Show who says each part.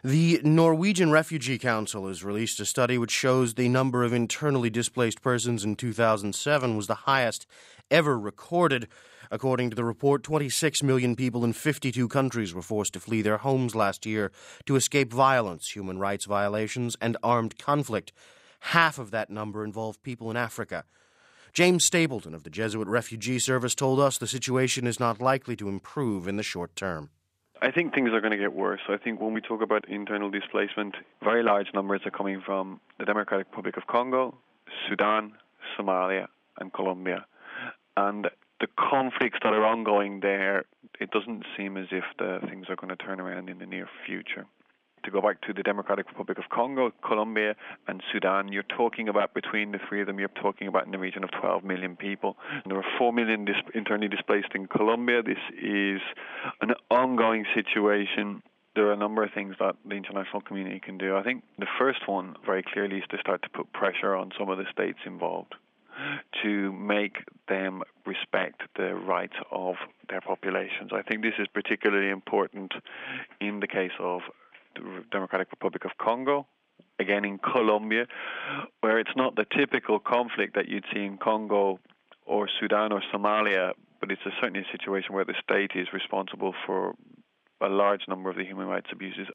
Speaker 1: The Norwegian Refugee Council has released a study which shows the number of internally displaced persons in 2007 was the highest ever recorded. According to the report, 26 million people in 52 countries were forced to flee their homes last year to escape violence, human rights violations, and armed conflict. Half of that number involved people in Africa. James Stapleton of the Jesuit Refugee Service told us the situation is not likely to improve in the short term.
Speaker 2: I think things are going to get worse. I think when we talk about internal displacement, very large numbers are coming from the Democratic Republic of Congo, Sudan, Somalia, and Colombia. And the conflicts that are ongoing there, it doesn't seem as if the things are going to turn around in the near future. To go back to the Democratic Republic of Congo, Colombia, and Sudan, you're talking about, between the three of them, you're talking about in the region of 12 million people. And there are 4 million internally displaced in Colombia. This is an ongoing situation. There are a number of things that the international community can do. I think the first one, very clearly, is to start to put pressure on some of the states involved to make them respect the rights of their populations. I think this is particularly important in the case of the Democratic Republic of Congo, again in Colombia, where it's not the typical conflict that you'd see in Congo or Sudan or Somalia, but it's certainly a situation where the state is responsible for a large number of the human rights abuses.